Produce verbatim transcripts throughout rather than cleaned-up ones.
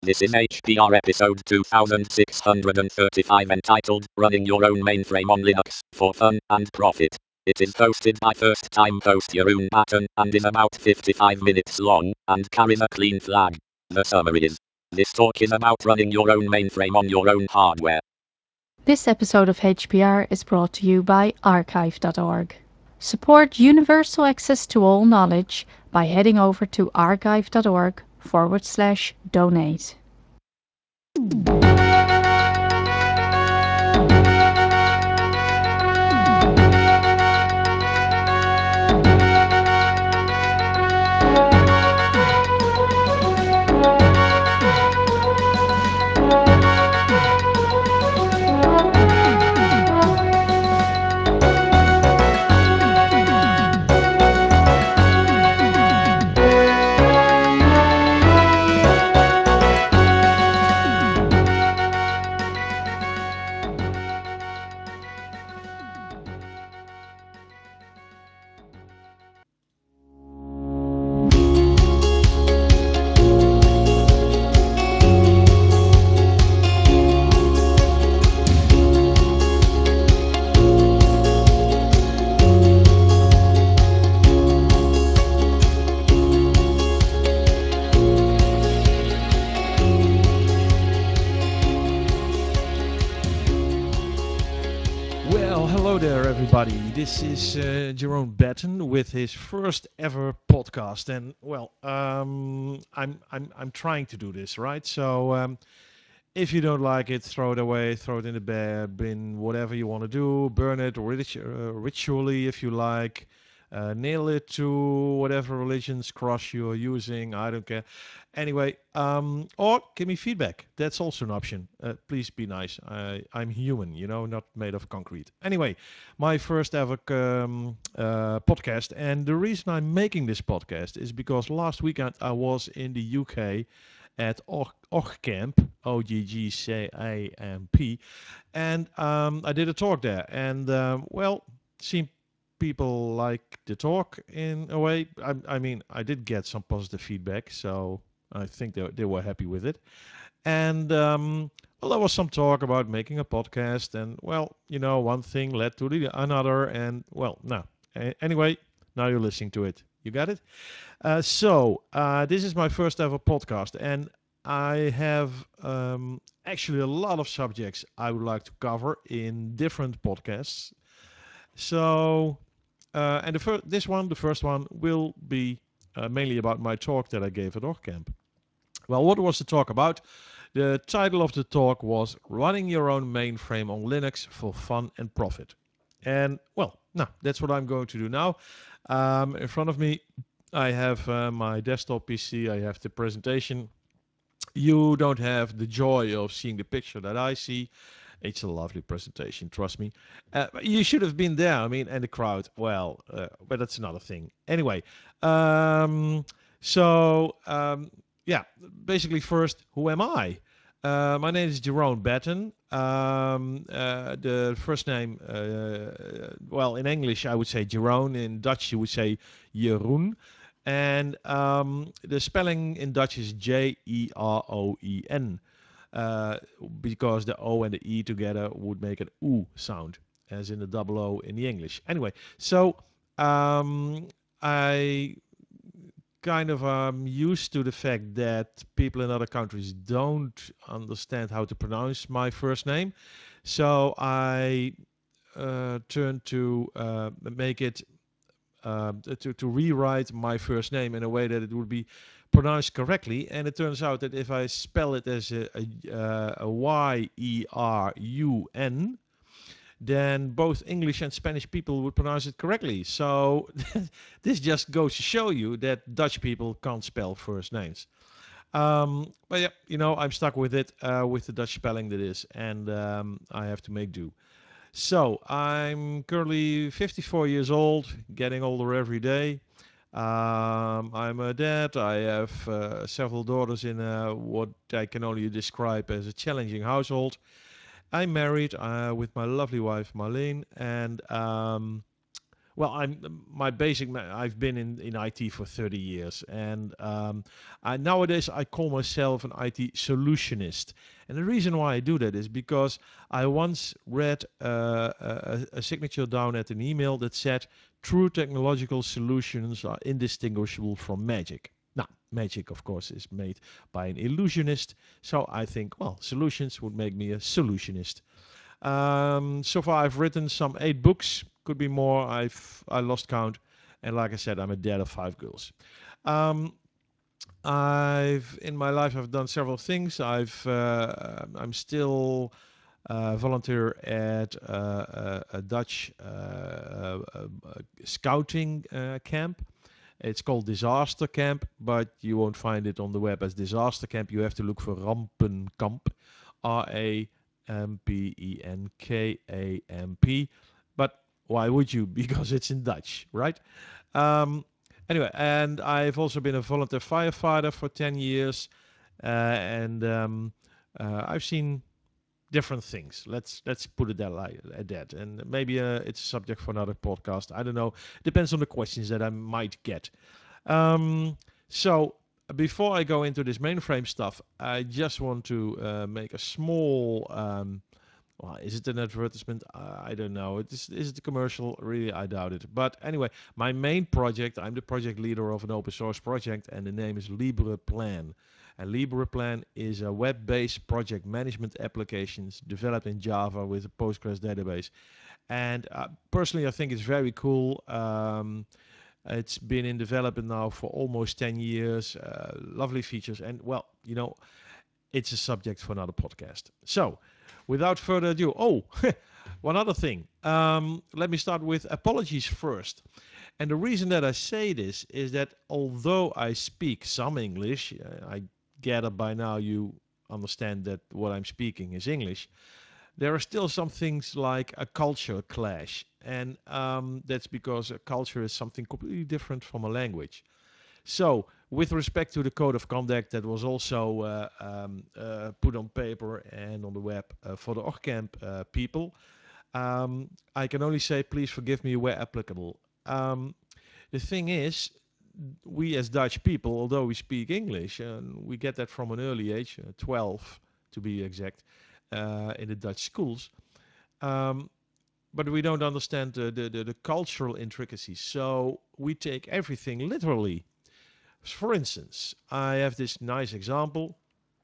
This is H P R episode two thousand six hundred thirty-five entitled Running Your Own Mainframe on Linux for Fun and Profit. It is hosted by first-time host Jeroen Batten and is about fifty-five minutes long and carries a clean flag. The summary is: this talk is about running your own mainframe on your own hardware. This episode of H P R is brought to you by archive dot org. Support universal access to all knowledge by heading over to archive.org forward slash donate. Well, hello there, everybody. This is uh, Jerome Batten with his first ever podcast, and well, um, I'm I'm I'm trying to do this right. So um, if you don't like it, throw it away, throw it in the bear bin, whatever you want to do, burn it rit- uh, ritually if you like, uh, nail it to whatever religion's cross you're using. I don't care. Anyway, um, or give me feedback. That's also an option. Uh, please be nice. I, I'm human, you know, not made of concrete. Anyway, my first ever um, uh, podcast, and the reason I'm making this podcast is because last weekend I was in the U K at Og- OGCamp, O G G C A M P, and um, I did a talk there. And um, well, seemed people like the talk in a way. I, I mean, I did get some positive feedback, so I think they, they were happy with it. And um, well, there was some talk about making a podcast, and well, you know, one thing led to the another, and well, no. A- anyway, now you're listening to it. You got it? Uh, so, uh, this is my first ever podcast, and I have um, actually a lot of subjects I would like to cover in different podcasts. So, uh, and the fir- this one, the first one, will be uh, mainly about my talk that I gave at OrgCamp. Well, what was the talk about? The title of the talk was Running Your Own Mainframe on Linux for Fun and Profit. And, well, now that's what I'm going to do now. Um, in front of me, I have uh, my desktop P C, I have the presentation. You don't have the joy of seeing the picture that I see. It's a lovely presentation, trust me. Uh, you should have been there, I mean, and the crowd, well, uh, but that's another thing. Anyway, um, so, um, yeah, basically, first, who am I? Uh, my name is Jerome Batten. Um, uh, the first name, uh, well, in English, I would say Jerome. In Dutch, you would say Jeroen. And um, the spelling in Dutch is J E R O E N, uh, because the O and the E together would make an OO sound, as in the double O in the English. Anyway, so um, I kind of um, used to the fact that people in other countries don't understand how to pronounce my first name. So I uh, turned to uh, make it uh, to, to rewrite my first name in a way that it would be pronounced correctly. And it turns out that if I spell it as a, a, uh, a Y E R U N, then both English and Spanish people would pronounce it correctly. So this just goes to show you that Dutch people can't spell first names. Um, but yeah, you know, I'm stuck with it, uh, with the Dutch spelling that is, and um, I have to make do. So I'm currently fifty-four years old, getting older every day. Um, I'm a dad. I have uh, several daughters in uh, what I can only describe as a challenging household. I'm married uh, with my lovely wife Marlene, and um, Well, I'm my basic. I've been in, in I T for thirty years, and um, I, nowadays I call myself an I T solutionist. And the reason why I do that is because I once read uh, a, a signature down at an email that said, "True technological solutions are indistinguishable from magic." Now, magic, of course, is made by an illusionist. So I think, well, solutions would make me a solutionist. Um, so far, I've written some eight books. Could be more. I've I lost count, and like I said, I'm a dad of five girls. Um, I've in my life I've done several things. I've uh, I'm still uh, volunteer at uh, a, a Dutch uh, uh, uh, scouting uh, camp. It's called Disaster Camp, but you won't find it on the web as Disaster Camp. You have to look for Rampenkamp, R A M P E N K A M P. But why would you? Because it's in Dutch, right? Um, anyway, and I've also been a volunteer firefighter for ten years, uh, and um, uh, I've seen different things. Let's let's put it that like at that, and maybe uh, it's a subject for another podcast. I don't know. Depends on the questions that I might get. Um, so before I go into this mainframe stuff, I just want to uh, make a small. Um, well, is it an advertisement? Uh, I don't know. It is, is it a commercial? Really, I doubt it. But anyway, my main project, I'm the project leader of an open source project, and the name is LibrePlan. And LibrePlan is a web-based project management applications developed in Java with a Postgres database. And uh, personally, I think it's very cool. Um, it's been in development now for almost ten years. Uh, lovely features. And well, you know, it's a subject for another podcast. So, without further ado, oh, one other thing. Um, let me start with apologies first. And the reason that I say this is that although I speak some English, uh, I gather by now you understand that what I'm speaking is English. There are still some things like a culture clash, and um, that's because a culture is something completely different from a language. So, with respect to the code of conduct that was also uh, um, uh, put on paper and on the web uh, for the OrgCamp uh, people, um, I can only say please forgive me where applicable. Um, the thing is, we as Dutch people, although we speak English, and we get that from an early age, uh, twelve to be exact, uh, in the Dutch schools, um, but we don't understand the, the, the, the cultural intricacies. So we take everything literally. For instance, I have this nice example.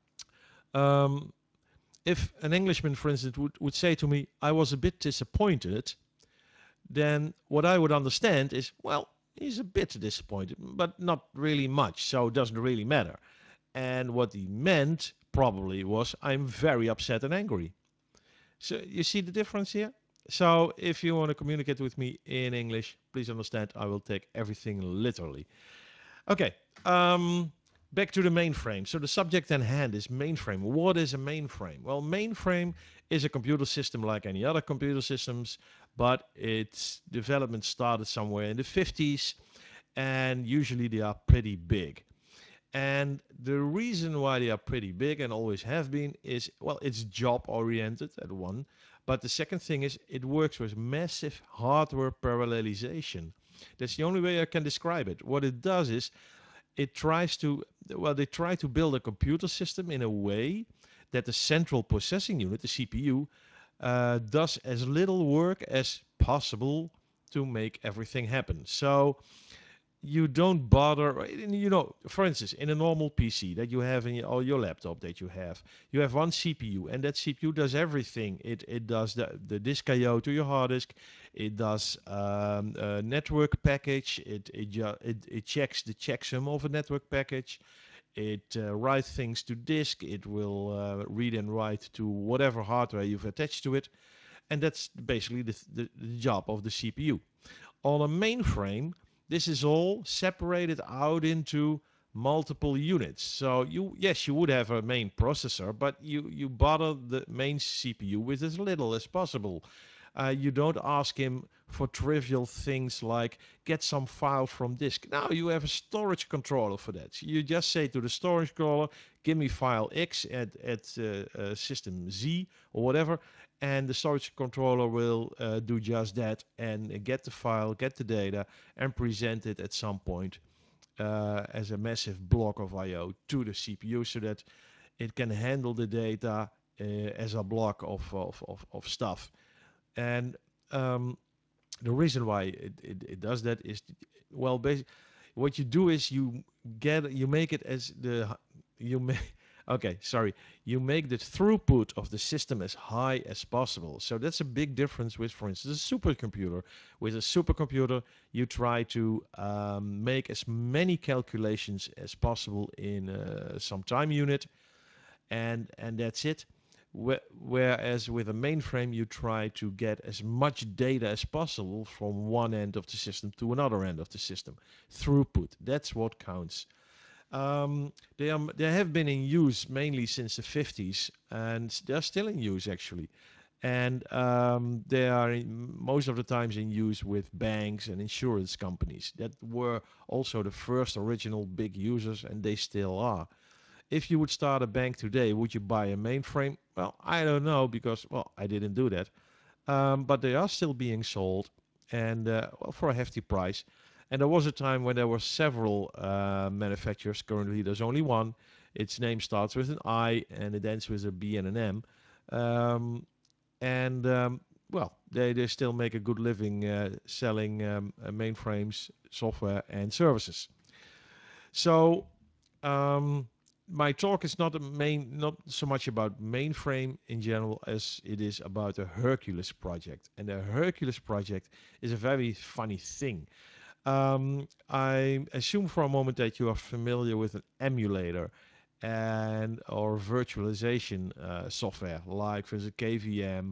Um, if an Englishman, for instance, would, would say to me, I was a bit disappointed, then what I would understand is, well, he's a bit disappointed, but not really much, so it doesn't really matter. And what he meant probably was, I'm very upset and angry. So you see the difference here? So if you want to communicate with me in English, please understand I will take everything literally. Okay, um, back to the mainframe. So the subject at hand is mainframe. What is a mainframe? Well, mainframe is a computer system like any other computer systems, but its development started somewhere in the fifties, and usually they are pretty big. And the reason why they are pretty big and always have been is, well, it's job oriented at one. But the second thing is it works with massive hardware parallelization. That's the only way I can describe it. What it does is it tries to, well, they try to build a computer system in a way that the central processing unit, the C P U, uh, does as little work as possible to make everything happen. So you don't bother, you know, for instance, in a normal P C that you have in your, or your laptop that you have, you have one C P U, and that C P U does everything. It it does the, the disk I O to your hard disk, it does um, a network package, it it, ju- it it checks the checksum of a network package, it uh, writes things to disk, it will uh, read and write to whatever hardware you've attached to it, and that's basically the, the, the job of the C P U. On a mainframe, this is all separated out into multiple units. So you, yes, you would have a main processor, but you, you bother the main C P U with as little as possible. Uh, you don't ask him for trivial things like get some file from disk. Now you have a storage controller for that. You just say to the storage controller, give me file X at, at uh, uh, system Z or whatever, and the storage controller will uh, do just that and get the file, get the data, and present it at some point uh, as a massive block of I O to the C P U so that it can handle the data uh, as a block of, of, of, of stuff. And um, the reason why it, it, it does that is, well, basically, what you do is you get you make it as the you make okay sorry you make the throughput of the system as high as possible. So that's a big difference with, for instance, a supercomputer. With a supercomputer, you try to um, make as many calculations as possible in uh, some time unit, and and that's it. Whereas with a mainframe, you try to get as much data as possible from one end of the system to another end of the system. Throughput, that's what counts. Um, they are they have been in use mainly since the fifties, and they're still in use actually. And um, they are in, most of the times in use with banks and insurance companies that were also the first original big users, and they still are. If you would start a bank today, would you buy a mainframe? Well, I don't know because, well, I didn't do that. Um, but they are still being sold, and uh, well, for a hefty price. And there was a time when there were several uh, manufacturers. Currently, there's only one. Its name starts with an I and it ends with a B and an M. Um, and um, well, they, they still make a good living uh, selling um, uh, mainframes, software, and services. So um, my talk is not a main, not so much about mainframe in general as it is about a Hercules project. And the Hercules project is a very funny thing. Um, I assume for a moment that you are familiar with an emulator and or virtualization uh, software like, for instance, K V M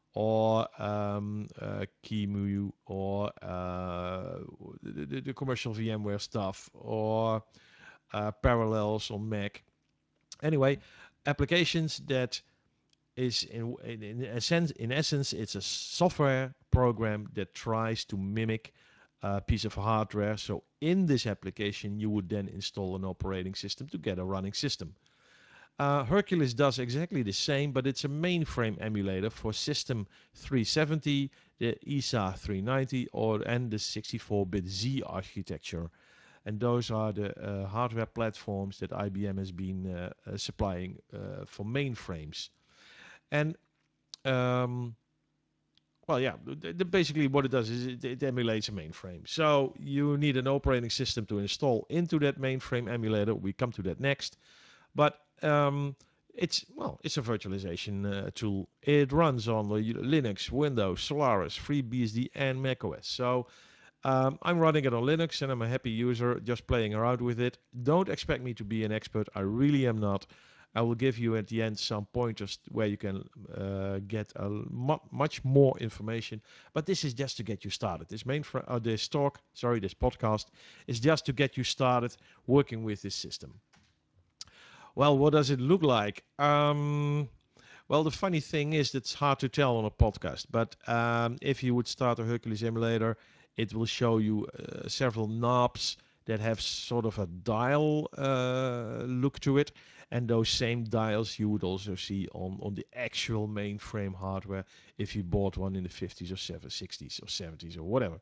or um, uh, QEMU or uh, the, the, the commercial VMware stuff or uh, Parallels on Mac. Anyway, applications that is in, in, in essence, in essence, it's a software program that tries to mimic a piece of hardware. So in this application, you would then install an operating system to get a running system. Uh, Hercules does exactly the same, but it's a mainframe emulator for System three seventy, the E S A three ninety, or and the sixty-four bit Z architecture. And those are the uh, hardware platforms that I B M has been uh, uh, supplying uh, for mainframes. And um, well, yeah, the, the, basically what it does is it, it emulates a mainframe. So you need an operating system to install into that mainframe emulator. We come to that next. But um, it's well, it's a virtualization uh, tool. It runs on Linux, Windows, Solaris, FreeBSD, and macOS. So um, I'm running it on Linux, and I'm a happy user, just playing around with it. Don't expect me to be an expert. I really am not. I will give you at the end some pointers where you can uh, get a mu- much more information. But this is just to get you started. This main fr- uh, this talk, sorry, this podcast is just to get you started working with this system. Well, what does it look like? Um, well, the funny thing is that's hard to tell on a podcast. But um, if you would start a Hercules emulator, it will show you uh, several knobs that have sort of a dial uh, look to it. And those same dials you would also see on, on the actual mainframe hardware if you bought one in the fifties or sixties or seventies or whatever.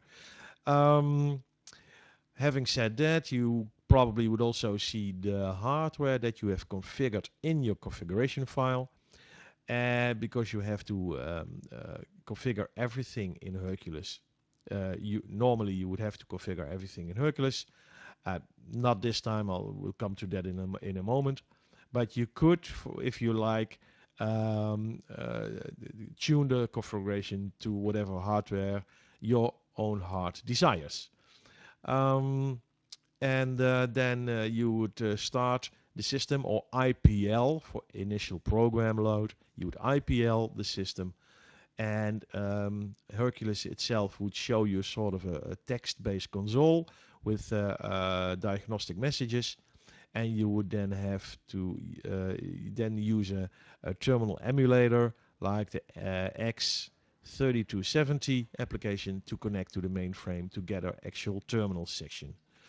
Um, Having said that, you probably would also see the hardware that you have configured in your configuration file. And because you have to um, uh, configure everything in Hercules, uh, you normally you would have to configure everything in Hercules. Uh, not this time. I'll we'll come to that in a in a moment. But you could, if you like, um, uh, tune the configuration to whatever hardware your own heart desires. Um, and uh, then uh, you would uh, start the system, or I P L for initial program load. You would I P L the system, and um, Hercules itself would show you sort of a, a text-based console with uh, uh, diagnostic messages, and you would then have to uh, then use a, a terminal emulator like the uh, X thirty-two seventy application to connect to the mainframe to get our actual terminal section.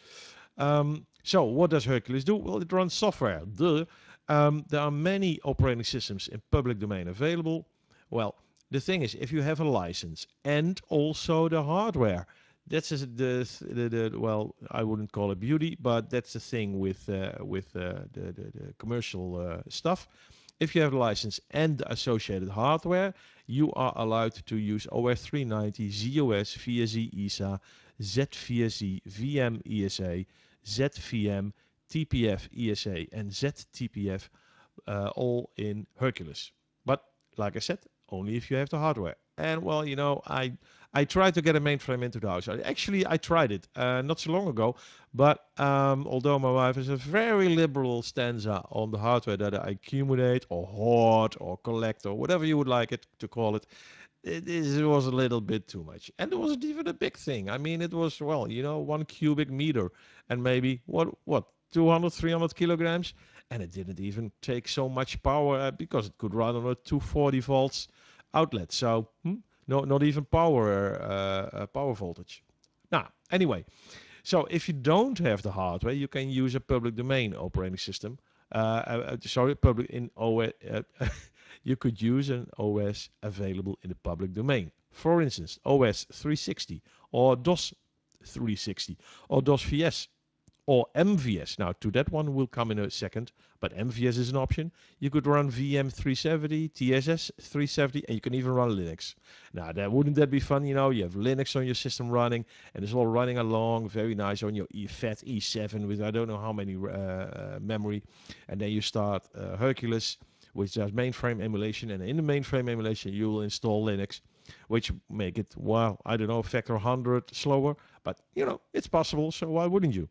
Um, so what does Hercules do? Well, it runs software. Duh. Um, there are many operating systems in public domain available. Well, the thing is, if you have a license and also the hardware, that's the, the, the well, I wouldn't call it beauty, but that's the thing with uh, with uh, the, the, the commercial uh, stuff. If you have a license and the associated hardware, you are allowed to use O S three ninety, z O S, V S E I S A, Z V S E, V M E S A, Z V M, T P F E S A, and Z T P F, uh, all in Hercules. But like I said, only if you have the hardware. And well, you know, I I tried to get a mainframe into the house. Actually, I tried it uh, not so long ago. But um, although my wife has a very liberal stanza on the hardware that I accumulate or hoard or collect or whatever you would like it to call it, it, is, it was a little bit too much. And it wasn't even a big thing. I mean, it was, well, you know, one cubic meter and maybe, what, what, two hundred, three hundred kilograms. And it didn't even take so much power uh, because it could run on a two forty volts outlet. So, hmm, no, not even power, uh, uh, power voltage. Now, anyway, so if you don't have the hardware, you can use a public domain operating system. Uh, uh, uh, sorry, public in O S. Uh, you could use an O S available in the public domain. For instance, O S three sixty or DOS three sixty or DOS V S or M V S. Now, to that one will come in a second, but M V S is an option. You could run V M three seventy, T S S three seventy, and you can even run Linux. Now, that wouldn't that be fun? You know, you have Linux on your system running, and it's all running along very nice on your e FAT E seven with I don't know how many uh, uh, memory, and then you start uh, Hercules, which does mainframe emulation, and in the mainframe emulation, you will install Linux, which make it, wow, I don't know, factor one hundred slower, but you know, it's possible, so why wouldn't you?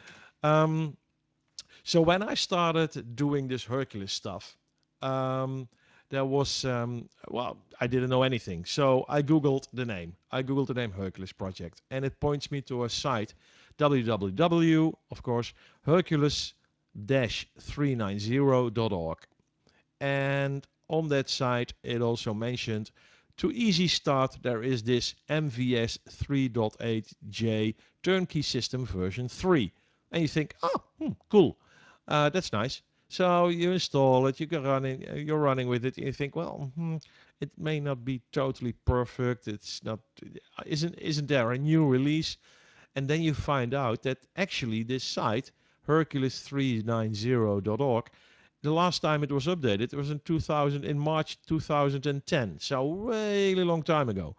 Um, so when I started doing this Hercules stuff, um, there was, um, well, I didn't know anything. So I Googled the name. I Googled the name Hercules Project, and it points me to a site, w w w, of course, hercules three ninety dot org. And on that site, it also mentioned to easy start, there is this M V S three point eight J turnkey system version three. And you think, oh, hmm, cool. Uh, that's nice. So you install it, you can run it, uh, you're running with it, and you think, well, hmm, it may not be totally perfect. It's not, isn't, isn't there a new release? And then you find out that actually this site, hercules three ninety dot org, the last time it was updated, it was in two thousand, in March two thousand ten. So really long time ago.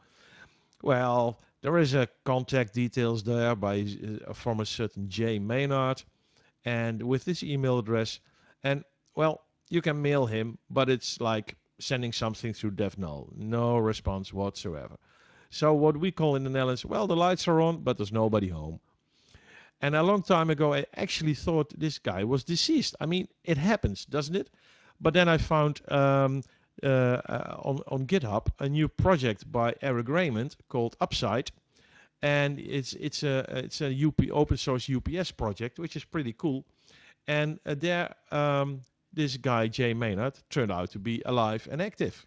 Well, there is a contact details there by uh, from a certain Jay Maynard, and with this email address, and well, you can mail him, but it's like sending something through DevNull. No response whatsoever. So what we call in the Netherlands, well, the lights are on, but there's nobody home. And a long time ago, I actually thought this guy was deceased. I mean, it happens, doesn't it? But then I found um, uh, uh, on, on GitHub a new project by Eric Raymond called Upside, and it's it's a it's a U P, open source U P S project, which is pretty cool. And uh, there, um, this guy Jay Maynard turned out to be alive and active.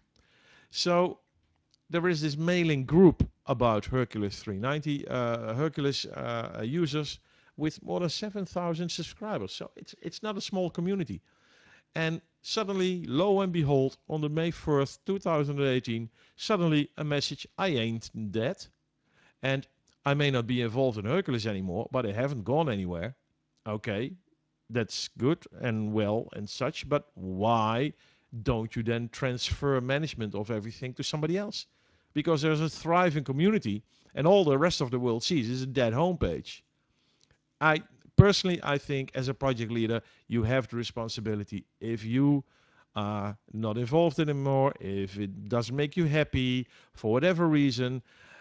So there is this mailing group about Hercules three ninety, uh, Hercules uh, users with more than seven thousand subscribers. So it's it's not a small community. And suddenly, lo and behold, on the May first, two thousand eighteen, suddenly a message, I ain't dead. And I may not be involved in Hercules anymore, but I haven't gone anywhere. Okay, that's good and well and such, but why don't you then transfer management of everything to somebody else? Because there's a thriving community and all the rest of the world sees is a dead homepage. I personally, I think as a project leader, you have the responsibility. If you are not involved anymore, if it doesn't make you happy for whatever reason,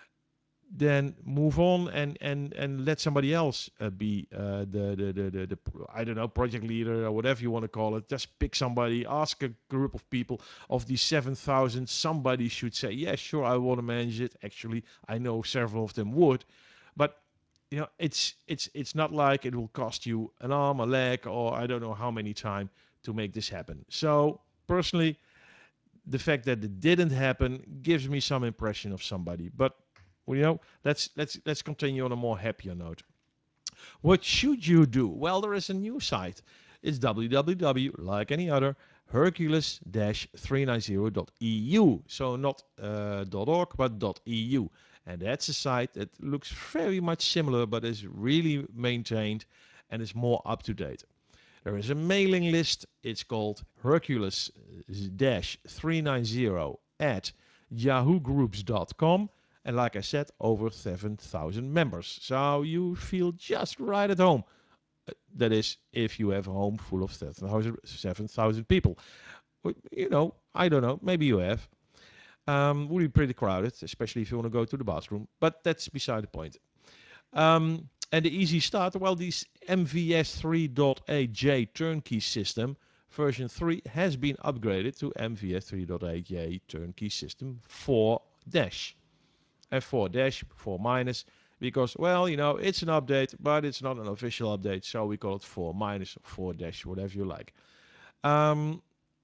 then move on and and and let somebody else uh, be uh, the, the, the the the I don't know, project leader or whatever you want to call it. Just pick somebody, ask a group of people. Of these seven thousand, somebody should say, yeah, sure, I want to manage it. Actually, I know several of them would, but you know, it's it's it's not like it will cost you an arm, a leg, or I don't know how many time to make this happen. So personally, the fact that it didn't happen gives me some impression of somebody. But well, you know, let's let's let's continue on a more happier note. What should you do? Well, there is a new site. It's w w w, like any other, hercules three ninety dot e u. So not uh, .org, but .eu. And that's a site that looks very much similar, but is really maintained and is more up to date. There is a mailing list. It's called hercules three ninety at yahoo groups dot com. And like I said, over seven thousand members. So you feel just right at home. Uh, That is, if you have a home full of seven thousand people. Well, You know, I don't know. Maybe you have. Um, would be pretty crowded, especially if you want to go to the bathroom. But that's beside the point. Um, and the easy start, well, this M V S three point eight J turnkey system, version three, has been upgraded to M V S three point eight J turnkey system four dash. And four dash, four minus, because, well, you know, it's an update, but it's not an official update, so we call it four minus or four dash, whatever you like. Um,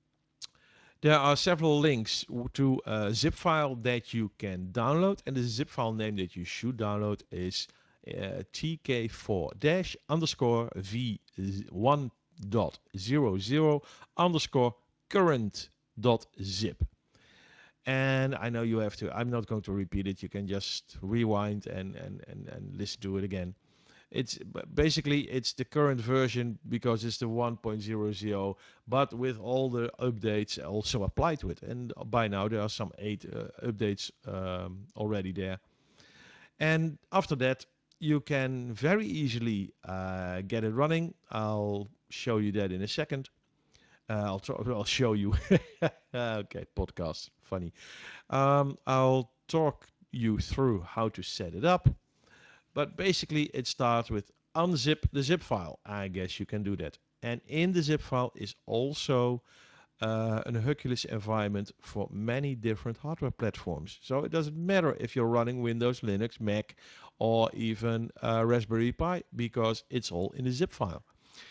there are several links to a zip file that you can download, and the zip file name that you should download is uh, T K four dash underscore V one dot zero zero underscore current dot zip. And I know you have to, I'm not going to repeat it. You can just rewind and, and, and, and listen to it again. It's basically it's the current version because it's the one point zero zero, but with all the updates also applied to it. And by now there are some eight uh, updates um, already there. And after that, you can very easily uh, get it running. I'll show you that in a second. Uh, I'll, try, I'll show you. Okay, podcast, funny. Um, I'll talk you through how to set it up. But basically, it starts with unzip the zip file. I guess you can do that. And in the zip file is also uh, an Hercules environment for many different hardware platforms. So it doesn't matter if you're running Windows, Linux, Mac, or even uh, Raspberry Pi, because it's all in the zip file.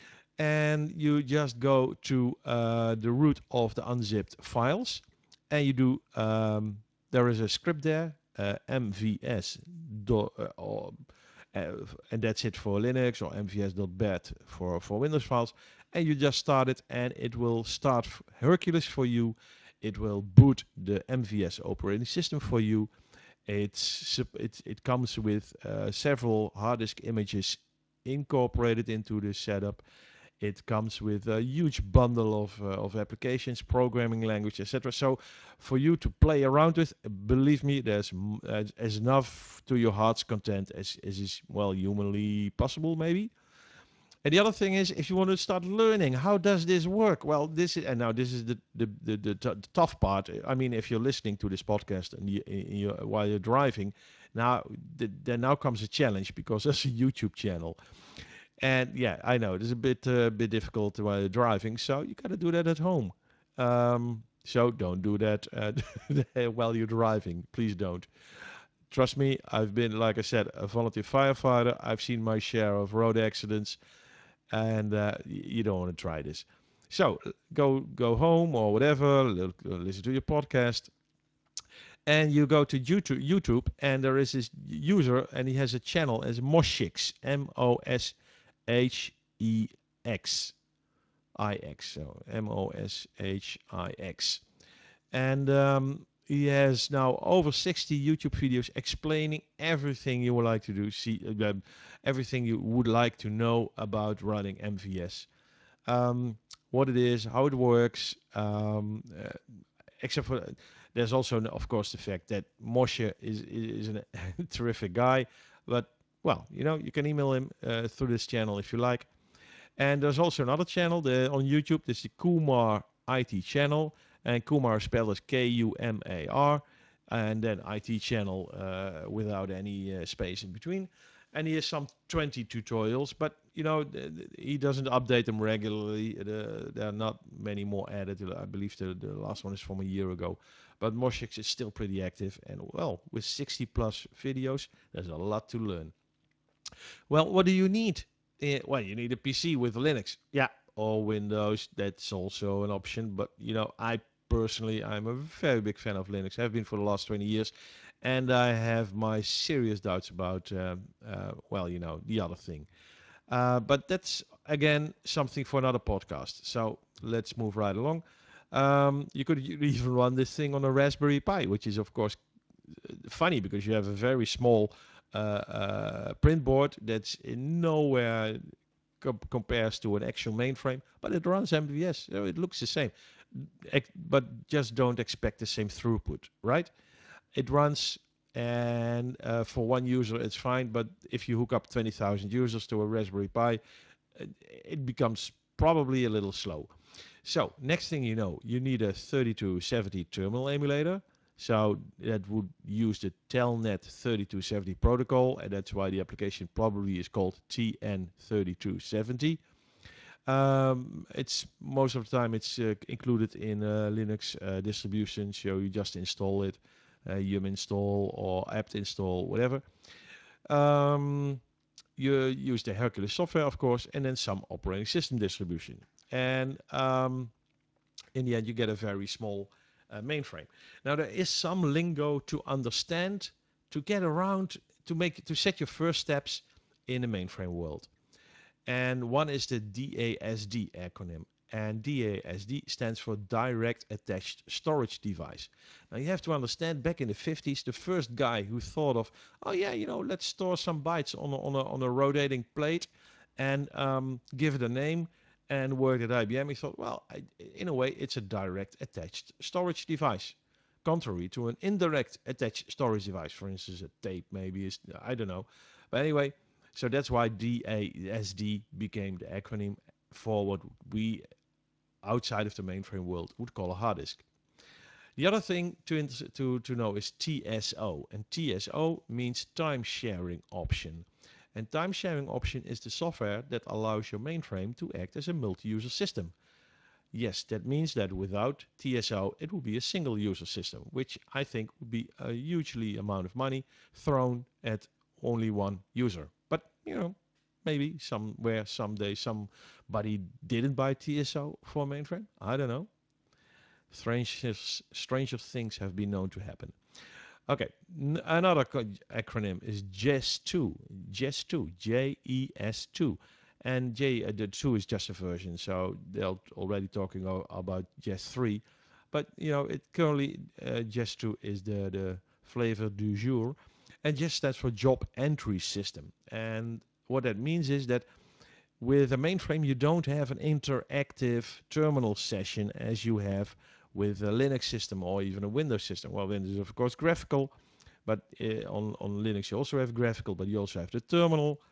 And you just go to uh, the root of the unzipped files, and you do. Um, there is a script there, uh, M V S, do, uh, or, uh, and that's it for Linux, or M V S.bat for for Windows files. And you just start it, and it will start Hercules for you. It will boot the M V S operating system for you. It's it, it comes with uh, several hard disk images incorporated into the setup. It comes with a huge bundle of, uh, of applications, programming language, et cetera. So for you to play around with, believe me, there's as, as enough to your heart's content as, as is, well, humanly possible, maybe. And the other thing is, if you want to start learning, how does this work? Well, this is, and now this is the the, the, the, t- the tough part. I mean, if you're listening to this podcast and you, you, while you're driving, now the, there now comes a challenge because there's a YouTube channel. And yeah, I know it is a bit uh, bit difficult while you're driving, so you got to do that at home. Um, so don't do that uh, while you're driving. Please don't. Trust me, I've been, like I said, a volunteer firefighter. I've seen my share of road accidents, and uh, you don't want to try this. So go go home or whatever, listen to your podcast, and you go to YouTube, YouTube, and there is this user, and he has a channel as Moshix, M O S H E X I X, so M O S H I X. And um, he has now over sixty YouTube videos explaining everything you would like to do, see uh, everything you would like to know about running M V S. Um, what it is, how it works, um, uh, except for there's also, of course, the fact that Moshe is is, is a terrific guy, but well, you know, you can email him uh, through this channel if you like. And there's also another channel the, on YouTube. This is the Kumar I T channel, and Kumar is spelled as K U M A R, and then I T channel uh, without any uh, space in between. And he has some twenty tutorials, but you know th- th- he doesn't update them regularly. The, there are not many more added. I believe the, the last one is from a year ago. But Moshix is still pretty active, and well, with sixty plus videos, there's a lot to learn. Well, what do you need? Eh, well, you need a P C with Linux. Yeah, or Windows. That's also an option. But you know, I personally, I'm a very big fan of Linux. I have been for the last twenty years, and I have my serious doubts about, um, uh, well, you know, the other thing. Uh, but that's again something for another podcast. So let's move right along. Um, you could e- even run this thing on a Raspberry Pi, which is of course funny because you have a very small uh, uh, print board that's in nowhere com- compares to an actual mainframe, but it runs M V S, so it looks the same. Ex- but just don't expect the same throughput, right? It runs, and uh, for one user it's fine, but if you hook up twenty thousand users to a Raspberry Pi, it it becomes probably a little slow. So next thing you know, you need a thirty-two seventy terminal emulator. So that would use the Telnet thirty-two seventy protocol, and that's why the application probably is called T N thirty-two seventy. Um, it's most of the time it's uh, included in uh, Linux uh, distribution, so you just install it, uh, yum install or apt install, whatever. Um, you use the Hercules software, of course, and then some operating system distribution. And um, in the end, you get a very small uh, mainframe. Now, there is some lingo to understand to get around to make to set your first steps in the mainframe world. And one is the D A S D acronym. And D A S D stands for Direct Attached Storage Device. Now you have to understand, back in the fifties, the first guy who thought of, oh yeah, you know, let's store some bytes on a, on a, on a rotating plate and um, give it a name and worked at I B M, he thought, well, I, in a way, it's a direct attached storage device. Contrary to an indirect attached storage device, for instance, a tape maybe is, I don't know. But anyway, so that's why D A S D became the acronym for what we outside of the mainframe world would call a hard disk. The other thing to, to, to know is T S O, and T S O means time sharing option. And time sharing option is the software that allows your mainframe to act as a multi-user system. Yes, that means that without T S O, it will be a single user system, which I think would be a hugely amount of money thrown at only one user. But, you know, maybe somewhere, someday, somebody didn't buy T S O for a mainframe. I don't know. Stranger, stranger things have been known to happen. Okay, N- another co- acronym is J E S two. J E S two, J E S two. And J, uh, the two is just a version, so they're already talking o- about J E S three. But, you know, it currently, uh, J E S two is the, the flavor du jour. And J E S stands for Job Entry System. And what that means is that with a mainframe, you don't have an interactive terminal session as you have with a Linux system or even a Windows system. Well, Windows is of course graphical, but uh, on, on Linux you also have graphical, but you also have the terminal.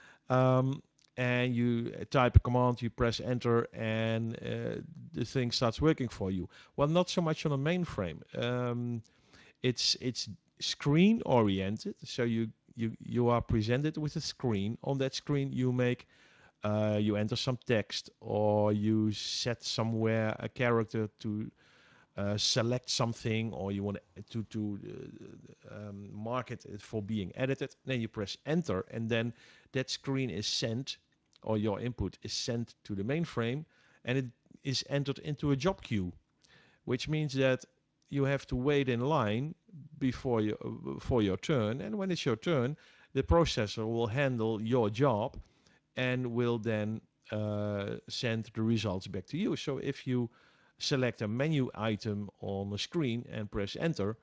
Um, and you type a command, you press enter, and uh, the thing starts working for you. Well, not so much on a mainframe. Um, it's it's screen oriented, so you you you are presented with a screen. On that screen, you make uh, you enter some text, or you set somewhere a character to uh, select something, or you want to to uh, um, mark it for being edited. Then you press enter, and then that screen is sent, or your input is sent to the mainframe, and it is entered into a job queue, which means that you have to wait in line before you, uh, for your turn, and when it's your turn, the processor will handle your job and will then uh, send the results back to you. So if you select a menu item on the screen and press enter,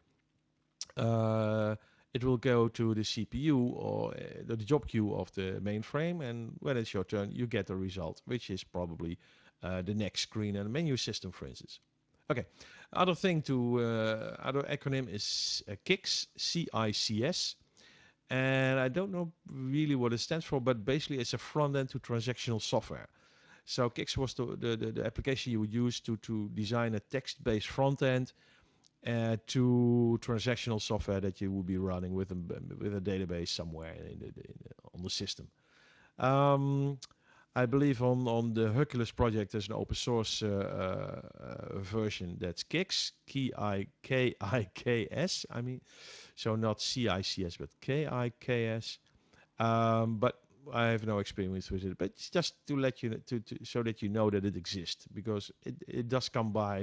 uh, it will go to the C P U or uh, the job queue of the mainframe, and when it's your turn, you get the result, which is probably uh, the next screen in the menu system, for instance. Okay, other thing to uh, other acronym is uh, C I C S, C I C S, and I don't know really what it stands for, but basically it's a front end to transactional software. So C I C S was the, the, the, the application you would use to, to design a text-based front end uh, to transactional software that you would be running with a, with a database somewhere in the, in the, on the system. Um, I believe on, on the Hercules project there's an open source uh, uh, version that's C I C S, K I K I K S. I mean, so not C I C S, but K I K S. Um, but I have no experience with it. But it's just to let you to, to so that you know that it exists, because it, it does come by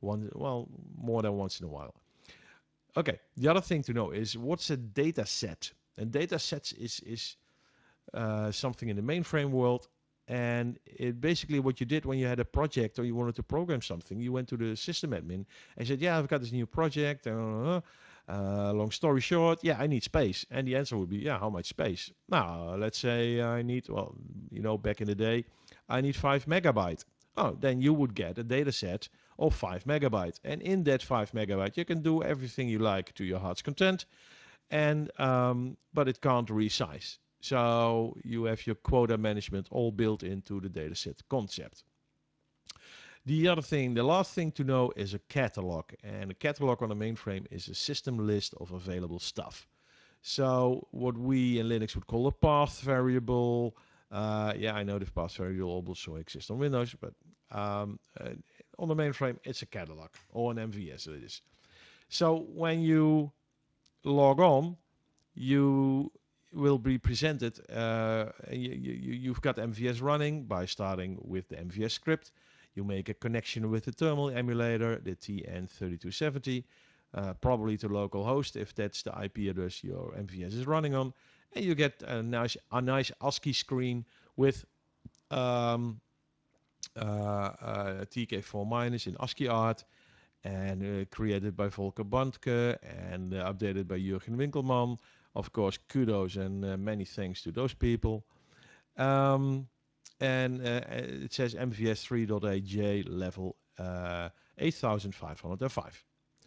one, well, more than once in a while. Okay, the other thing to know is what's a data set? And data sets is, is uh, something in the mainframe world. And it basically what you did when you had a project or you wanted to program something, you went to the system admin and said, yeah, I've got this new project. Uh, uh, long story short, yeah, I need space. And the answer would be, yeah, how much space? Now, let's say I need, well, you know, back in the day, I need five megabyte. Oh, then you would get a data set of five megabyte. And in that five megabyte, you can do everything you like to your heart's content and um, but it can't resize. So you have your quota management all built into the dataset concept. The other thing, the last thing to know is a catalog. And a catalog on a mainframe is a system list of available stuff. So what we in Linux would call a path variable. Uh, yeah, I know the path variable also exists on Windows, but um, uh, on the mainframe, it's a catalog or an M V S it is. So when you log on, you will be presented, uh, you, you, you've got M V S running by starting with the M V S script. You make a connection with the terminal emulator, the T N thirty-two seventy, uh, probably to localhost if that's the I P address your M V S is running on. And you get a nice, a nice ASCII screen with um, uh, uh, T K four minus in ASCII art and uh, created by Volker Bandke and uh, updated by Jürgen Winkelmann. Of course, kudos and uh, many thanks to those people. Um, and uh, it says M V S three point eight J level uh, eight thousand five hundred five.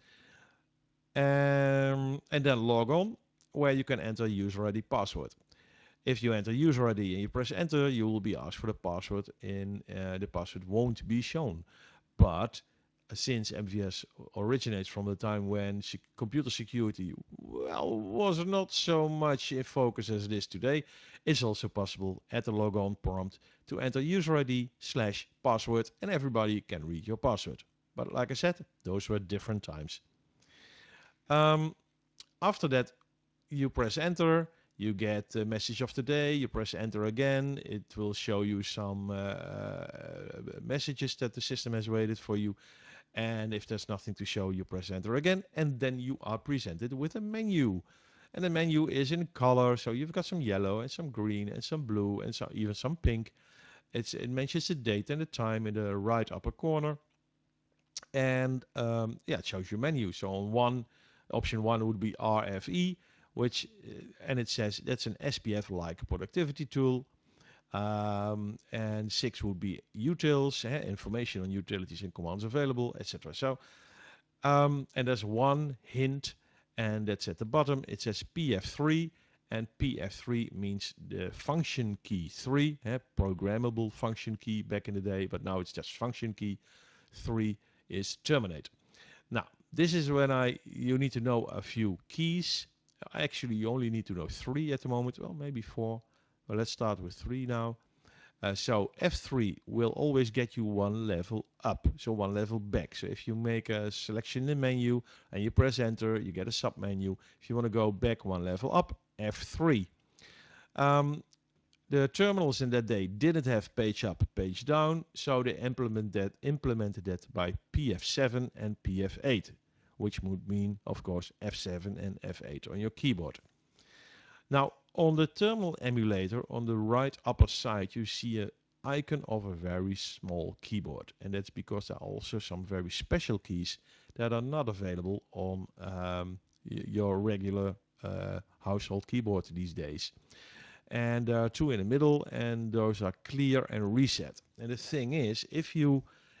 Um, and then log on, where you can enter user I D password. If you enter user I D and you press enter, you will be asked for the password. In uh, the password won't be shown. But uh, since M V S originates from the time when sec- computer security, well, was not so much in focus as it is today, it's also possible at the logon prompt to enter user I D slash password, and everybody can read your password. But like I said, those were different times. Um, After that, you press enter, you get the message of the day, you press enter again, it will show you some uh, messages that the system has waited for you, and if there's nothing to show, you press enter again, and then you are presented with a menu. And the menu is in color, so you've got some yellow and some green and some blue and so even some pink. It's, it mentions the date and the time in the right upper corner, and um, yeah, it shows your menu. So on one, option one would be R F E, which uh, and it says that's an S P F-like productivity tool. Um, and six would be utils, eh, information on utilities and commands available, et cetera. So um, and there's one hint, and that's at the bottom. It says P F three, and P F three means the function key three, eh, programmable function key back in the day, but now it's just function key. Three is terminate. Now, this is when I you need to know a few keys. Actually, you only need to know three at the moment. Well, maybe four. Well, let's start with three now. Uh, so F three will always get you one level up, so one level back. So if you make a selection in the menu and you press enter, you get a sub menu. If you want to go back one level up, F three. Um, the terminals in that day didn't have page up, page down, so they implement that, implemented that by P F seven and P F eight, which would mean, of course, F seven and F eight on your keyboard. Now, on the terminal emulator, on the right upper side, you see an icon of a very small keyboard. And that's because there are also some very special keys that are not available on um, your regular uh, household keyboard these days. And there are two in the middle, and those are clear and reset. And the thing is, if you,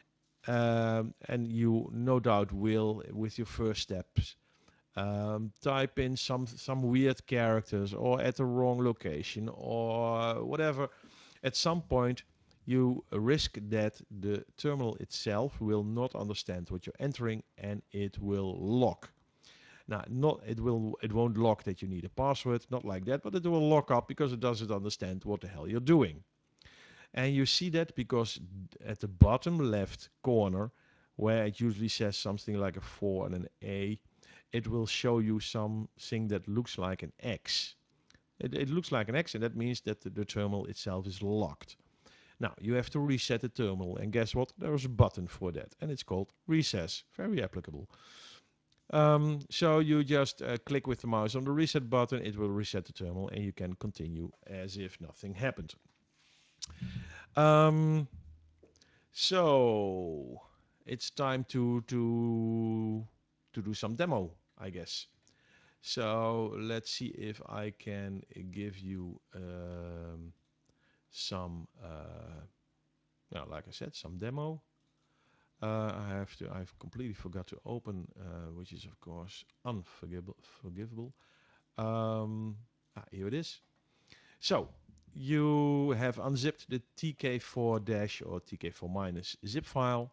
um, and you no doubt will with your first steps, um, type in some some weird characters or at the wrong location or whatever, at some point you risk that the terminal itself will not understand what you're entering and it will lock. Now, not it will it won't lock that you need a password, not like that, but it will lock up because it doesn't understand what the hell you're doing. And you see that because at the bottom left corner, where it usually says something like a four and an A, it will show you something that looks like an X. It, it looks like an X, and that means that the, the terminal itself is locked. Now, you have to reset the terminal, and guess what? There is a button for that, and it's called recess. Very applicable. Um, so you just uh, click with the mouse on the reset button, it will reset the terminal, and you can continue as if nothing happened. Um, so it's time to to to do some demo, I guess. So let's see if I can give you um, some, uh, well, like I said, some demo. Uh, I have to. I've completely forgot to open, uh, which is of course unforgivable. Forgivable. Um, ah, here it is. So you have unzipped the T K four dash or T K four minus zip file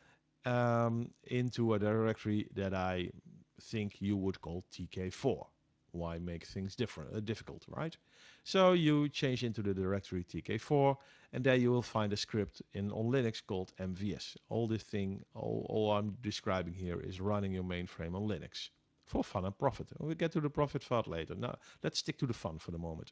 um, into a directory that I think you would call T K four. Why make things different, uh, difficult, right? So you change into the directory T K four, and there you will find a script in on Linux called M V S. All this thing, all, all I'm describing here is running your mainframe on Linux for fun and profit. We'll get to the profit part later. Now let's stick to the fun for the moment.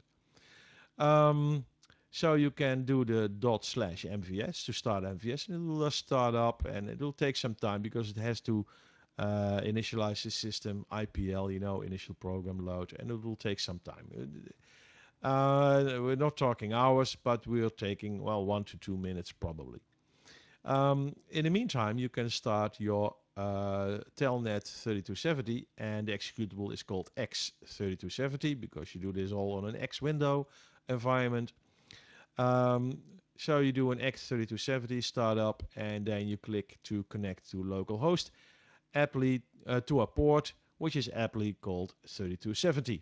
Um, so you can do the dot slash M V S to start M V S, and it will uh, start up, and it will take some time because it has to uh, initialize the system, I P L, you know, initial program load, and it will take some time. Uh, we're not talking hours, but we're taking, well, one to two minutes probably. Um, in the meantime, you can start your uh, Telnet thirty-two seventy, and the executable is called X thirty-two seventy because you do this all on an X window environment. Um, so you do an X thirty-two seventy startup, and then you click to connect to localhost, aptly uh, to a port which is aptly called thirty-two seventy.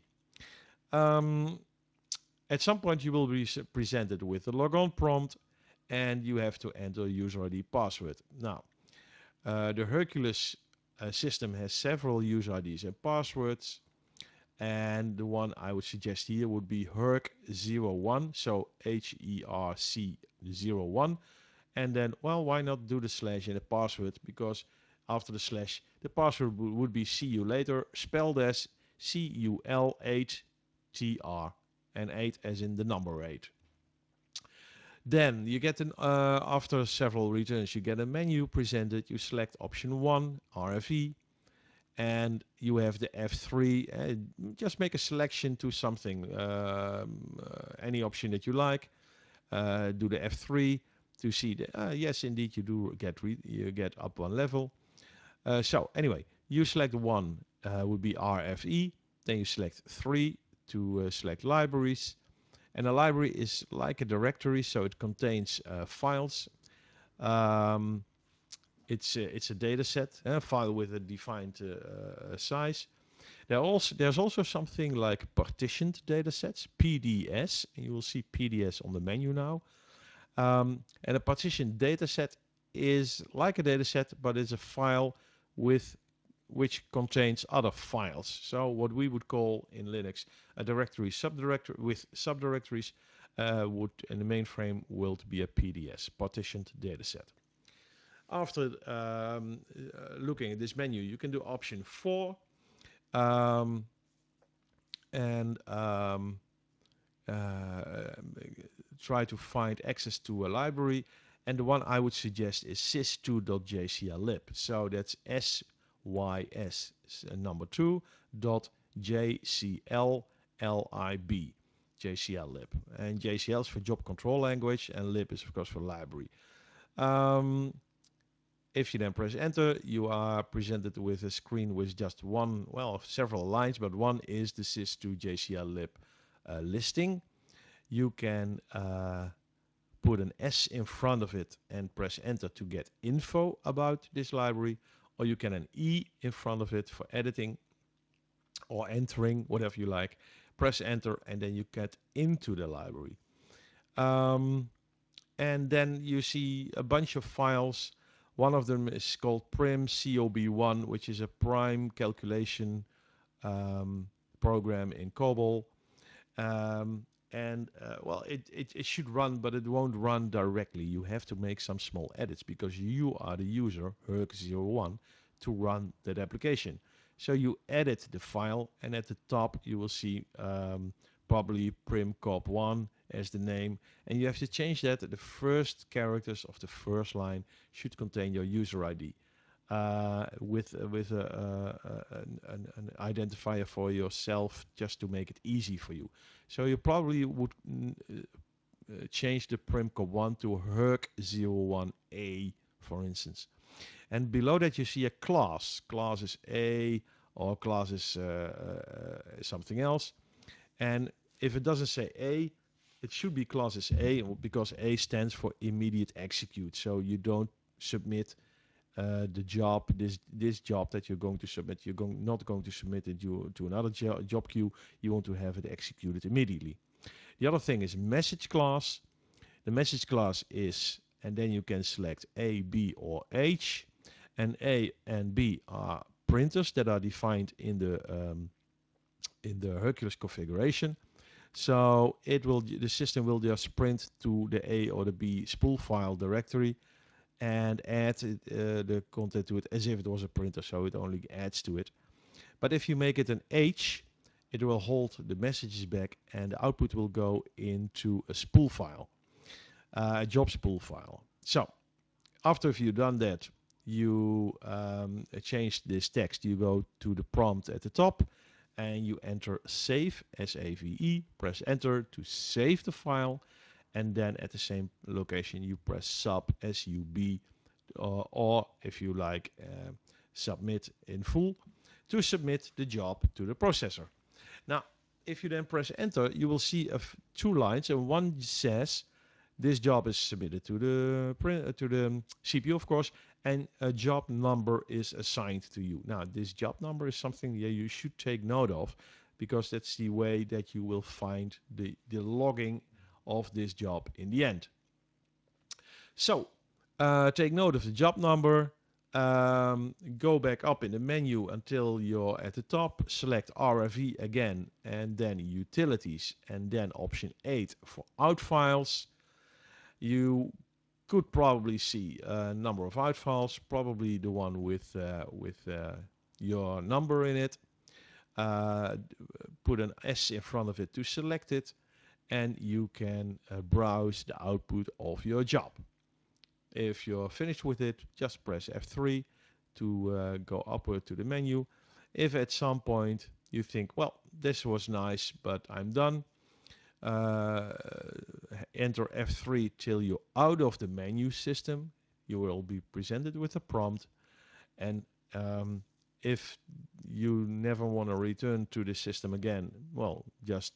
Um, at some point you will be presented with a logon prompt, and you have to enter user I D password. Now, uh, the Hercules uh, system has several user I Ds and passwords, and the one I would suggest here would be herc zero one, so H E R C zero one, and then, well, why not do the slash in the password, because after the slash the password would be see you later, spelled as C U L eight T R, and eight as in the number eight. Then you get an, uh, after several returns, you get a menu presented. You select option one, R F E, and you have the F three. Uh, just make a selection to something, um, uh, any option that you like. Uh, do the F three to see the, uh, yes, indeed, you do get re you get up one level. Uh, so anyway, you select one uh, would be R F E. Then you select three to uh, select libraries. And a library is like a directory, so it contains uh, files. Um, it's a, it's a data set, a file with a defined uh, size. There also, there's also something like partitioned data sets, P D S. And you will see P D S on the menu now. Um, and a partitioned data set is like a data set, but it's a file with which contains other files. So what we would call in Linux a directory subdirectory with subdirectories uh, would in the mainframe will be a P D S, partitioned data set. After um, uh, looking at this menu, you can do option four, um, and um, uh, try to find access to a library. And the one I would suggest is sys two dot j c l lib. So that's S Y S number two dot J C L L I B, J C L lib. And J C L is for job control language, and lib is of course for library. Um, if you then press enter, you are presented with a screen with just one, well, several lines, but one is the sys two j c l lib uh, listing. You can uh, put an S in front of it and press enter to get info about this library, or you can an E in front of it for editing or entering, whatever you like. Press enter and then you get into the library. Um, and then you see a bunch of files. One of them is called prim C O B one, which is a prime calculation um, program in COBOL. Um, and uh, well, it, it, it should run, but it won't run directly. You have to make some small edits because you are the user, herc zero one, to run that application. So you edit the file, and at the top you will see um, probably primcop one as the name, and you have to change that. The first characters of the first line should contain your user I D uh, with with a, a, an, an, an identifier for yourself, just to make it easy for you. So you probably would mm, uh, change the primcop one to herc zero one A, for instance. And below that you see a class. Class is A, or class is uh, uh, something else. And if it doesn't say A, it should be class is A, because A stands for immediate execute. So you don't submit uh, the job, this this job that you're going to submit. You're going, not going to submit it to, to another jo job queue. You want to have it executed immediately. The other thing is message class. The message class is, and then you can select A, B, or H. And A and B are printers that are defined in the um, in the Hercules configuration. So it will, the system will just print to the A or the B spool file directory and add it, uh, the content to it as if it was a printer, so it only adds to it. But if you make it an H, it will hold the messages back and the output will go into a spool file, uh, a job spool file. So after you've done that, you um, change this text. You go to the prompt at the top and you enter save, S A V E, press enter to save the file, and then at the same location you press sub, S U B, or, or if you like, uh, submit in full, to submit the job to the processor. Now, if you then press enter, you will see a f two lines, and one says this job is submitted to the print, uh, to the C P U, of course, and a job number is assigned to you. Now, this job number is something that you should take note of, because that's the way that you will find the, the logging of this job in the end. So, uh, take note of the job number. Um, go back up in the menu until you're at the top. Select R F E again, and then Utilities, and then option eight for out files. You could probably see a number of out files, probably the one with uh, with uh, your number in it. Uh, put an S in front of it to select it, and you can uh, browse the output of your job. If you're finished with it, just press F three to uh, go upward to the menu. If at some point you think, well, this was nice, but I'm done, uh, enter F three till you're out of the menu system. You will be presented with a prompt, and um, if you never want to return to the system again, well, just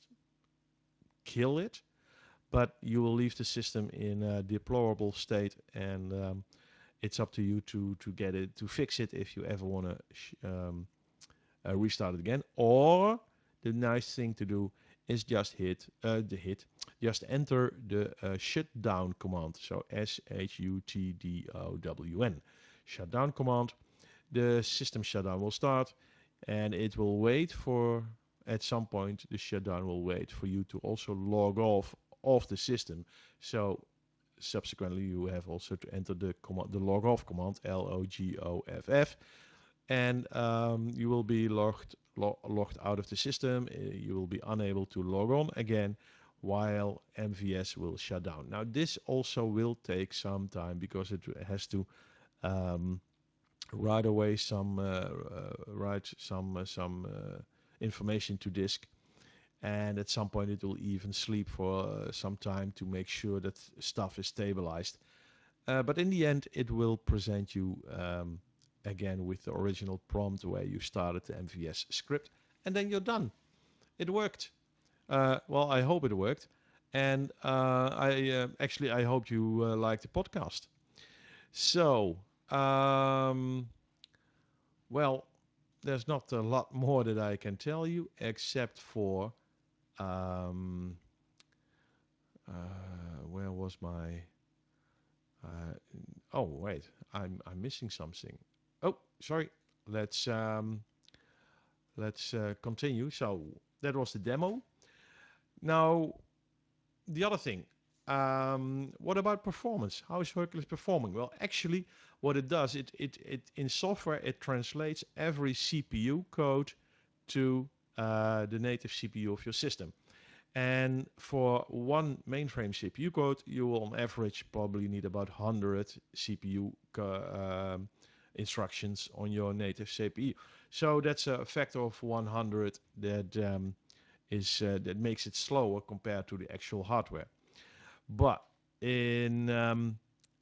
kill it. But you will leave the system in a deplorable state, and um, it's up to you to to get it, to fix it, if you ever want to um, uh, restart it again. Or the nice thing to do is just hit uh, the hit just enter the uh, shutdown command. So S H U T D O W N, shutdown command. The system shutdown will start, and it will wait for, at some point the shutdown will wait for you to also log off of the system. So subsequently you have also to enter the command, the log off command, L O G O F F, and um, you will be logged lo logged out of the system. Uh, you will be unable to log on again while M V S will shut down. Now this also will take some time, because it has to um, write away some uh, uh, write some uh, some uh, information to disk, and at some point it will even sleep for uh, some time to make sure that stuff is stabilized. Uh, but in the end, it will present you um, again with the original prompt where you started the M V S script, and then you're done. It worked. Uh, well, I hope it worked, and uh, I uh, actually I hope you uh, liked the podcast. So, um, well, there's not a lot more that I can tell you, except for um, uh, where was my Uh, oh wait, I'm I'm missing something. Oh, sorry. Let's um, let's uh, continue. So that was the demo. Now the other thing. Um, what about performance? How is Hercules performing? Well, actually, what it does, it it it in software it translates every C P U code to uh, the native C P U of your system. And for one mainframe C P U code, you will on average probably need about one hundred C P U um, instructions on your native C P U. So that's a factor of one hundred that um, is uh, that makes it slower compared to the actual hardware. But in um,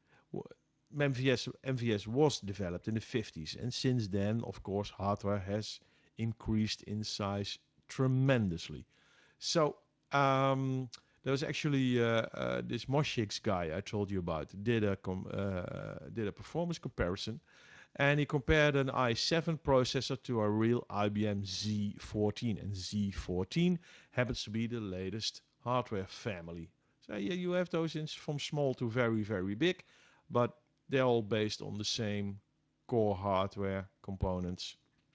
M V S, M V S was developed in the fifties, and since then, of course, hardware has increased in size tremendously. So um, there was actually uh, uh, this Moshix guy I told you about did a com- uh, did a performance comparison, and he compared an i seven processor to a real I B M Z fourteen, and Z fourteen happens to be the latest hardware family. So yeah, you have those in, from small to very very big, but they're all based on the same core hardware components.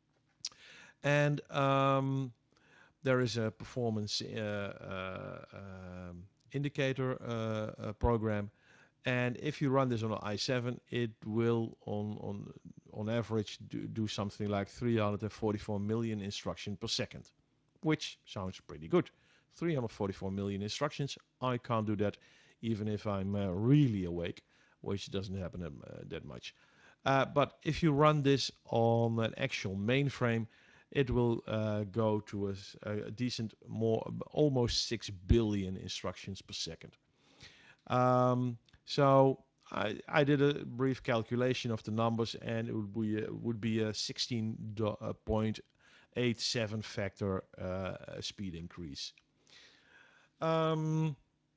And um, there is a performance uh, uh, um, indicator uh, uh, program, and if you run this on an i seven, it will on on on average do, do something like three hundred forty-four million instructions per second, which sounds pretty good. three hundred forty-four million instructions. I can't do that even if I'm uh, really awake, which doesn't happen um, uh, that much. Uh, but if you run this on an actual mainframe, it will uh, go to a, a decent more almost six billion instructions per second. Um, so I, I did a brief calculation of the numbers, and it would be a, would be a sixteen point eight seven factor uh, speed increase. Um,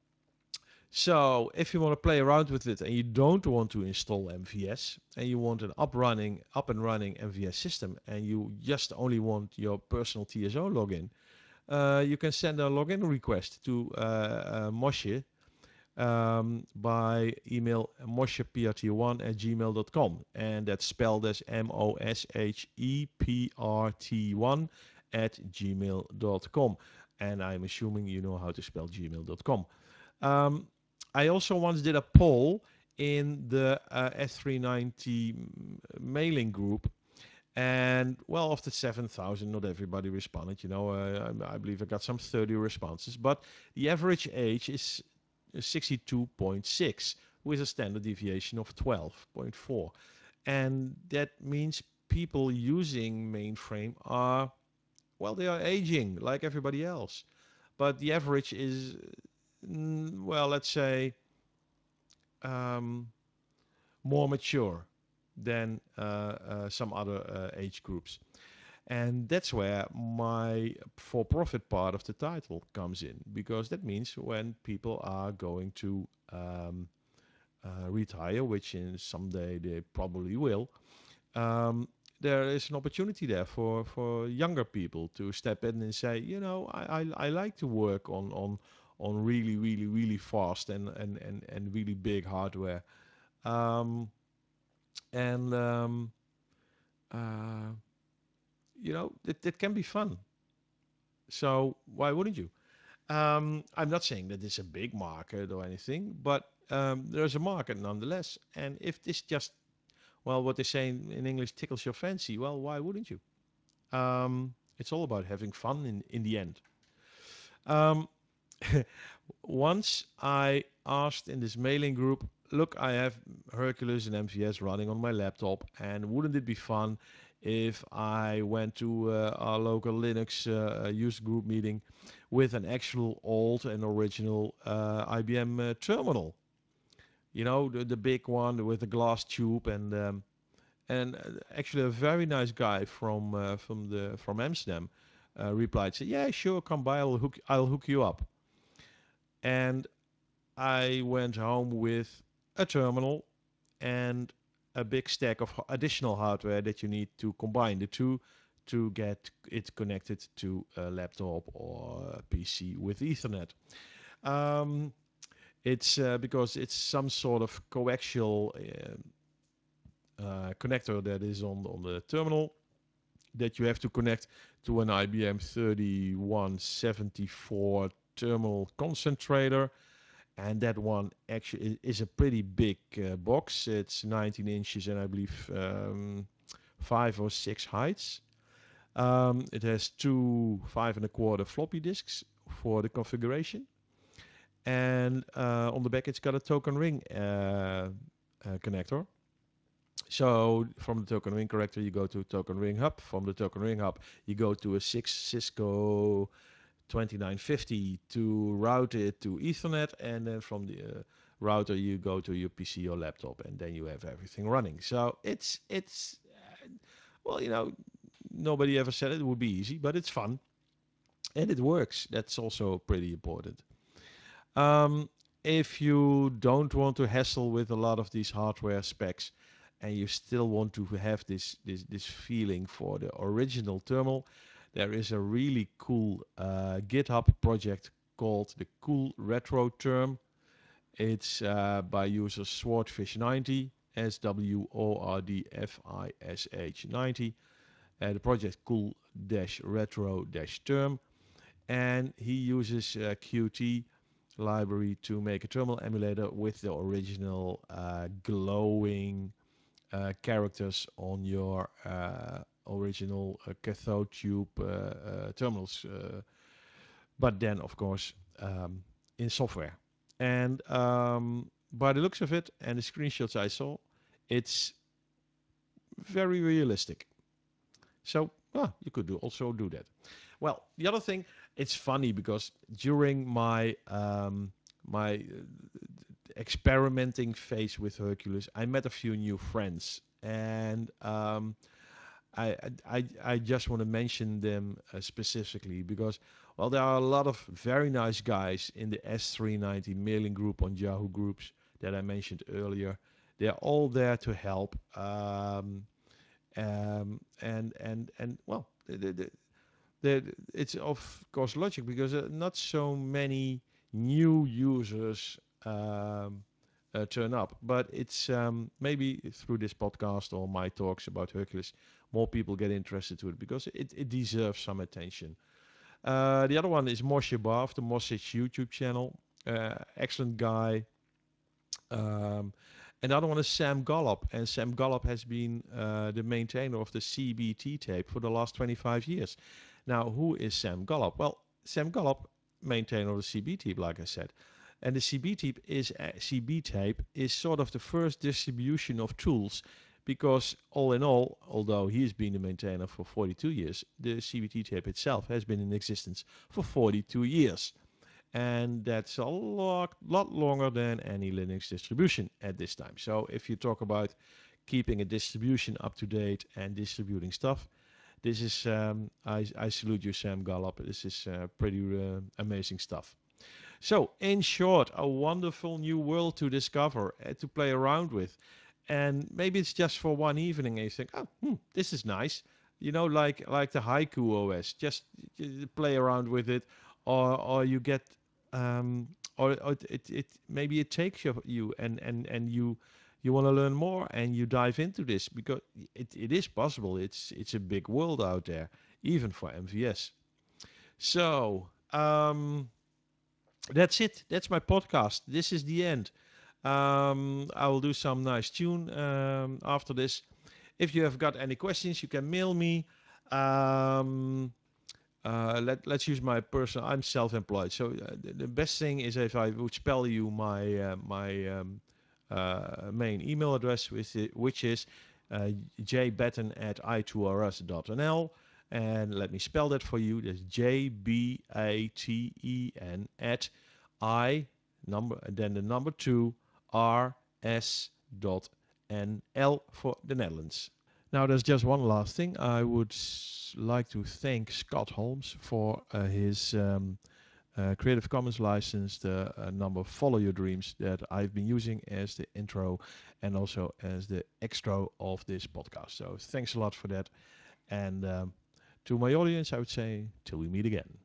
so if you want to play around with it and you don't want to install M V S and you want an up running up and running M V S system and you just only want your personal T S O login, uh, you can send a login request to uh, uh, Moshe um, by email moshe p r t one at gmail dot com, and that's spelled as M O S H E P R T one at gmail dot com, and I'm assuming you know how to spell gmail dot com. Um, I also once did a poll in the uh, S three ninety mailing group, and well, of the seven thousand, not everybody responded. You know, uh, I, I believe I got some thirty responses, but the average age is sixty-two point six with a standard deviation of twelve point four. And that means people using mainframe are, well, they are aging like everybody else. But the average is, mm, well, let's say, um, more mature than uh, uh, some other uh, age groups. And that's where my for-profit part of the title comes in, because that means when people are going to um, uh, retire, which in someday they probably will, um, there is an opportunity there for, for younger people to step in and say, you know, I, I, I like to work on, on on really, really, really fast and, and, and, and really big hardware. Um, and, um, uh, you know, it, it can be fun. So why wouldn't you? Um, I'm not saying that it's a big market or anything, but um, there's a market nonetheless. And if this just, well, what they say in, in English tickles your fancy, well, why wouldn't you? Um, it's all about having fun in, in the end. Um, Once I asked in this mailing group, look, I have Hercules and M V S running on my laptop, and wouldn't it be fun if I went to uh, our local Linux uh, user group meeting with an actual old and original uh, I B M uh, terminal? You know, the, the big one with the glass tube, and um, and uh, actually a very nice guy from uh, from the from Amsterdam uh, replied, said, "Yeah, sure, come by. I'll hook I'll hook you up." And I went home with a terminal and a big stack of additional hardware that you need to combine the two to get it connected to a laptop or a P C with Ethernet. Um, it's uh, because it's some sort of coaxial uh, uh, connector that is on, on the terminal that you have to connect to an I B M thirty-one seventy-four terminal concentrator, and that one actually is a pretty big uh, box. It's nineteen inches and I believe um, five or six heights. Um, it has two five and a quarter floppy disks, for the configuration. And uh, on the back, it's got a token ring uh, uh, connector. So from the token ring connector, you go to token ring hub. From the token ring hub, you go to a six Cisco twenty-nine fifty to route it to Ethernet, and then from the uh, router you go to your P C or laptop, and then you have everything running. So it's it's uh, well, you know, nobody ever said it would be easy, but it's fun and it works. That's also pretty important. Um, if you don't want to hassle with a lot of these hardware specs, and you still want to have this this this feeling for the original terminal, there is a really cool uh, GitHub project called the Cool Retro Term. It's uh, by user Swordfish ninety, S W O R D F I S H ninety. Uh, the project cool-retro-term, and he uses uh, Qt library to make a terminal emulator with the original uh, glowing uh, characters on your uh, original uh, cathode tube uh, uh, terminals, uh, but then of course um, in software. And um, by the looks of it and the screenshots I saw, it's very realistic. So ah, you could do also do that. Well, the other thing, it's funny because during my um, my uh, experimenting phase with Hercules, I met a few new friends, and um, I, I I just want to mention them uh, specifically because, well, there are a lot of very nice guys in the S three ninety mailing group on Yahoo Groups that I mentioned earlier. They're all there to help. Um, um, and and and well, the, the, the, it's of course logic because uh, not so many new users um, uh, turn up, but it's um, maybe through this podcast or my talks about Hercules, more people get interested to it because it, it deserves some attention. Uh, the other one is Moshe Bar of the Moshe YouTube channel. Uh, excellent guy. Um, and the other one is Sam Gollop, and Sam Gollop has been uh, the maintainer of the C B T tape for the last twenty-five years. Now, who is Sam Gollop? Well, Sam Gollop, maintainer of the C B tape, like I said, and the C B tape is uh, C B tape is sort of the first distribution of tools, because all in all, although he has been the maintainer for forty-two years, the C B T tape itself has been in existence for forty-two years. And that's a lot, lot longer than any Linux distribution at this time. So if you talk about keeping a distribution up to date and distributing stuff, this is, um, I, I salute you, Sam Gollop. This is uh, pretty uh, amazing stuff. So, in short, a wonderful new world to discover, uh, to play around with. And maybe it's just for one evening and you think, oh, hmm, this is nice. You know, like like the Haiku O S, just uh, play around with it, or or you get, um, or, or it, it maybe it takes you, you and and and you you want to learn more and you dive into this because it, it is possible. It's it's a big world out there, even for M V S. So, um, that's it. That's my podcast. This is the end. Um, I will do some nice tune um, after this. If you have got any questions, you can mail me. Um, uh, let, let's use my personal. I'm self-employed, so uh, the, the best thing is if I would spell you my uh, my um, uh, main email address, which is, which is uh, jbatten at i two r s dot n l. And let me spell that for you. That's J B A T E N at I number and then the number two R S dot N L for the Netherlands. Now, there's just one last thing. I would s- like to thank Scott Holmes for uh, his um, uh, Creative Commons license, the uh, number Follow Your Dreams that I've been using as the intro and also as the extra of this podcast. So thanks a lot for that. And um, to my audience, I would say, till we meet again.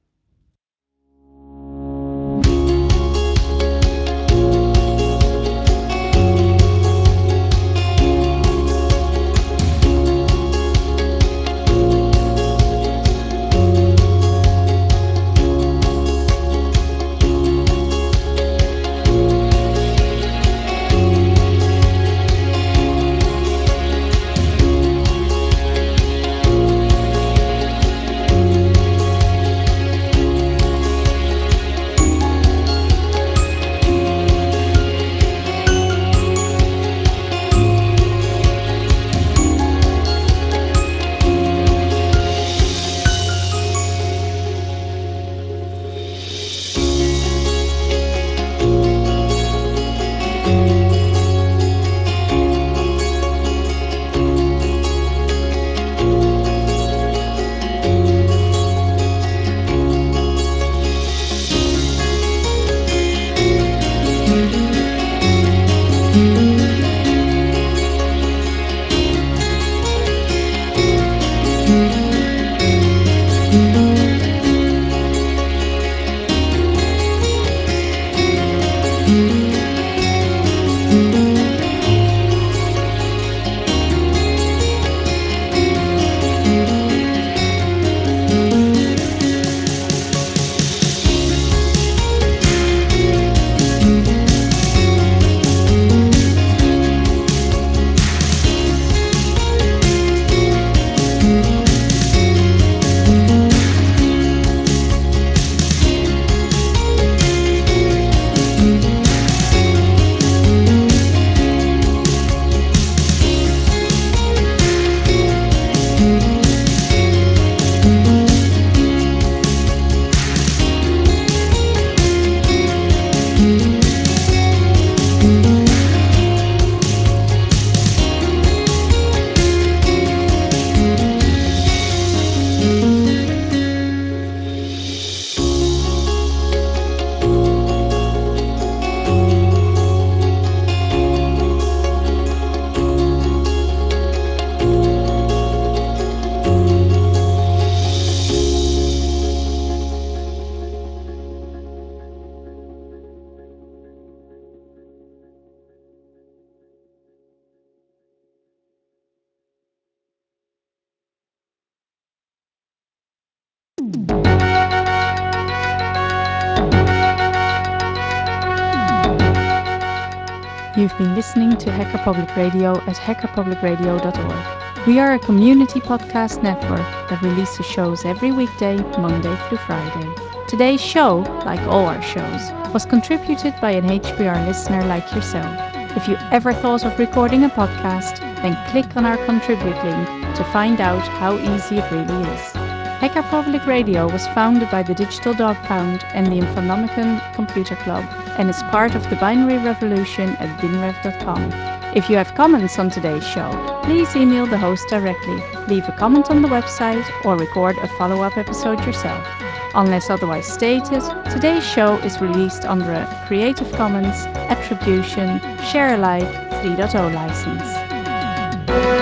You've been listening to Hacker Public Radio at hacker public radio dot org. We are a community podcast network that releases shows every weekday, Monday through Friday. Today's show, like all our shows, was contributed by an H P R listener like yourself. If you ever thought of recording a podcast, then click on our contribute link to find out how easy it really is. Hacker Public Radio was founded by the Digital Dog Pound and the Infonomicon Computer Club and is part of the binary revolution at binrev dot com. If you have comments on today's show, please email the host directly, leave a comment on the website, or record a follow-up episode yourself. Unless otherwise stated, today's show is released under a Creative Commons Attribution Share Alike three point oh license.